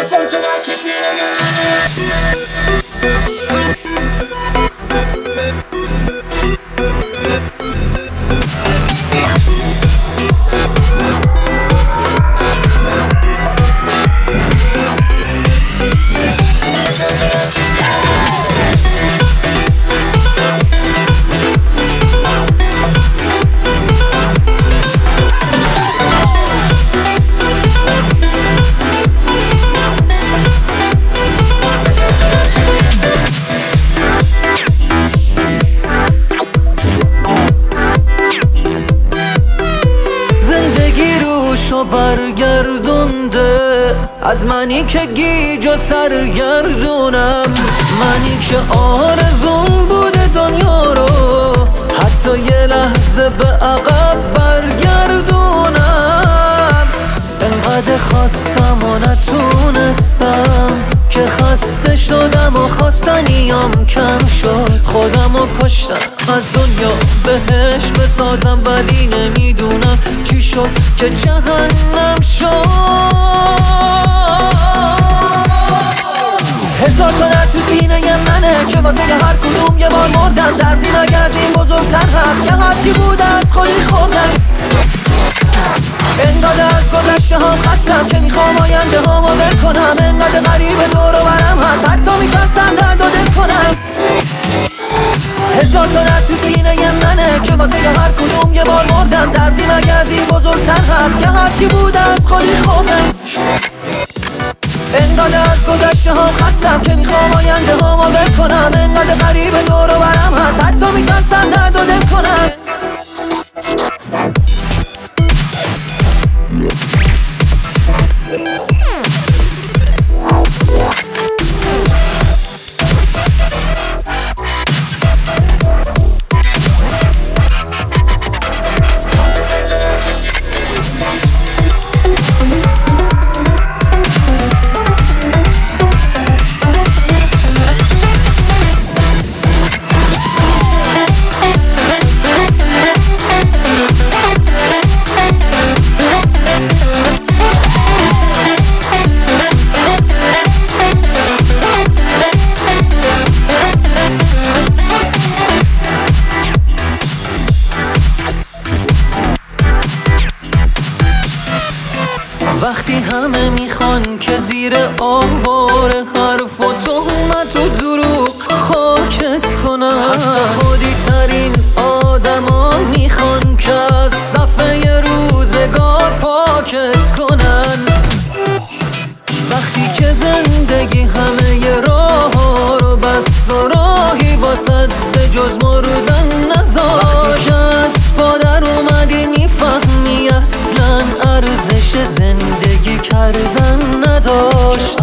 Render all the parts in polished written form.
برگردونده از منی که گیج و سرگردونم، منی که آرزون بوده دنیا رو حتی یه لحظه به عقب برگردونم. انقدر خواستم و نتونستم که خسته شدم و خواستنیام کم شد، خودم رو کشتم از دنیا بهش بسازم، ولی نمیدونم چی شد که جهنم شد. هزار تا درد تو سینه منه که واسه هر کدوم یه بار مردم، دردی مگه از این بزرگتر هست که هرچی بوده از خودی خوردم. انقدر از گذشته هم خستم که میخوام آینده هامو ول کنم، انقدر غریب دور و برم هست حتی میترسم درد و دل کنم. هزار تا درد تو سینه منه که واسه هر کدوم یه بار مردم، دردی مگه از این بزرگتر هست که هرچی بوده از خودی خوردم. انقدر از گذشته هم خستم که میخوام آینده هامو ول کنم، انقدر غریب دور و برم هست حتی میترسم درد و دل کنم. وقتی همه میخوان که زیر آوار حرف و تهمت و دروغ خاکت کنن، حتی خودی ترین آدما میخوان که از صفحه روزگار پاکت کنن. وقتی که زندگی همه راه رو بست و راهی واسد به جز مردن نذاشت، وقتی که از پادر اومدی میفهمی اصلا ارزش زندگی کردن نداشت.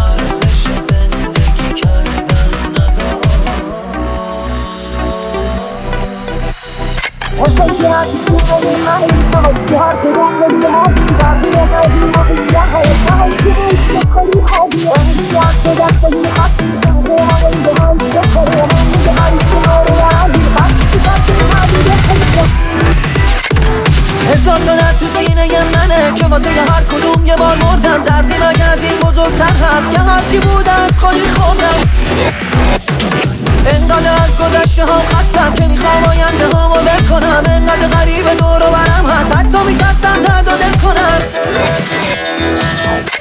هزار تا درد تو سینه منه که واسه هر کدوم یه بار مردم، دردی مگه از این بزرگتر هست که هرچی بوده از خودی خوردم. انقدر از گذشته هم خستم که میخوام آینده هامو ول کنم، انقدر غریب دور و برم هست حتی میترسم درد و دل کنم.